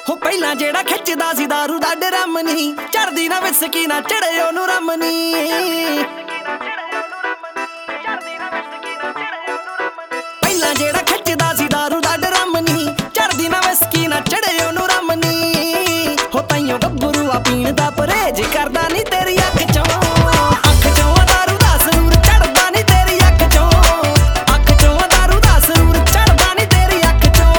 ਹੋ ਪਹਿਲਾਂ ਜਿਹੜਾ ਖਿੱਚਦਾ ਸੀ ਦਾਰੂ ਦਾ ਡਰਮ ਨੀ, ਚੜਦੀ ਨਾ ਵਿਸਕੀ ਨਾ ਚੜੇ ਉਹਨੂੰ ਰਮ ਨੀ। ਪਹਿਲਾਂ ਜਿਹੜਾ ਖਿੱਚਦਾ ਸੀ ਦਾਰੂ ਦਾ ਡਰਮ ਨੀ, ਚੜਦੀ ਨਾ ਵਿਸਕੀ ਨਾ ਚੜੇ ਉਹਨੂੰ ਰਮ ਨੀ। ਹੋ ਤਾਈਓ ਗੱਭਰੂ ਆ ਪੀਣ ਦਾ ਪਰਹੇਜ ਕਰਦਾ ਨੀ ਤੇਰੀ ਅੱਖ ਚੋਂ, ਅੱਖ ਚੋਂ ਦਾਰੂ ਦਾ ਸਰੂਰ ਚੜਦਾ ਨੀ ਤੇਰੀ ਅੱਖ ਚੋਂ, ਅੱਖ ਚੋਂ ਦਾਰੂ ਦਾ ਸਰੂਰ ਚੜਦਾ ਨੀ ਤੇਰੀ ਅੱਖ ਚੋਂ।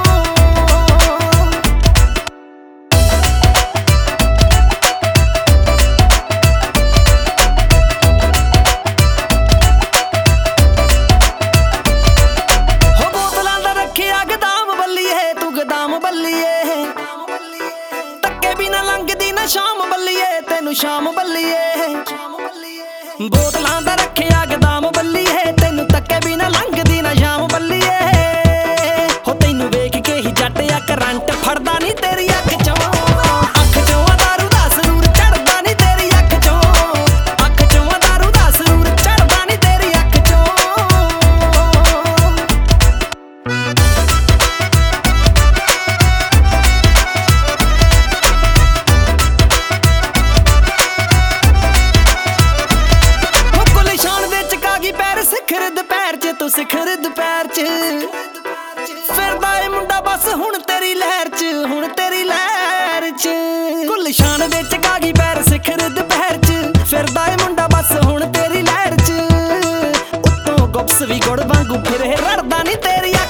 ਹੋ ਬੋਤਲਾਂ ਦਾ ਰੱਖਿਆ ਗਦਾਮ ਬੱਲੀਏ, ਤੂੰ ਗਦਾਮ ਬੱਲੀਏ, ਤੱਕੇ ਬਿਨਾ ਲੰਘਦੀ ਨਾ ਸ਼ਾਮ ਬੱਲੀਏ, ਤੈਨੂੰ ਸ਼ਾਮ ਬੱਲੀਏ। ਬੋਤਲਾਂ ਦਾ ਰੱਖਿਆ ਗਦਾਮ ਬੱਲੀਏ, ਤੈਨੂੰ ਤੱਕੇ ਬਿਨਾ ਲੰਘਦੀ ਨਾ ਸ਼ਾਮ ਬੱਲੀਏ। ਹੋ ਤੈਨੂੰ ਵੇਖ ਕੇ ਹੀ ਜੱਟ ਆ ਕਰੰਟ ਫੜਦਾ ਨੀ ਤੇਰੀ ਅੱਖ ਚੋਂ, ਅੱਖ ਚੋਂ ਦਾਰੂ ਦਾ ਸਰੂਰ ਚੜਦਾ ਨੀ ਤੇਰੀ ਅੱਖ ਚੋਂ, ਅੱਖ ਚੋਂ ਦਾਰੂ ਦਾ ਸਰੂਰ ਚੜਦਾ ਨੀ ਤੇਰੀ ਅੱਖ ਚੋਂ। ਸਿਖਰ ਦੁਪਹਿਰ ਚ ਤੂੰ ਸਿਖਰ ਦੁਪਹਿਰ ਚ ਫਿਰਦਾ ਏ ਮੁੰਡਾ ਬਸ ਹੁਣ ਤੇਰੀ ਲਹਿਰ ਚ, ਹੁਣ ਤੇਰੀ ਲਹਿਰ ਚ। ਗੁਲਸ਼ਾਨ ਵਿੱਚ ਕਾਗੀ ਪੈਰ ਸਿਖਰ ਦੁਪਹਿਰ ਚ ਫਿਰਦਾ ਏ ਮੁੰਡਾ ਬਸ ਹੁਣ ਤੇਰੀ ਲਹਿਰ ਚ। ਉੱਤੋਂ ਗੁਪਸ ਵੀ ਗੁੜ ਵਾਂਗੂ ਫਿਰੇ ਰੜਦਾ ਨੀ ਤੇਰੀ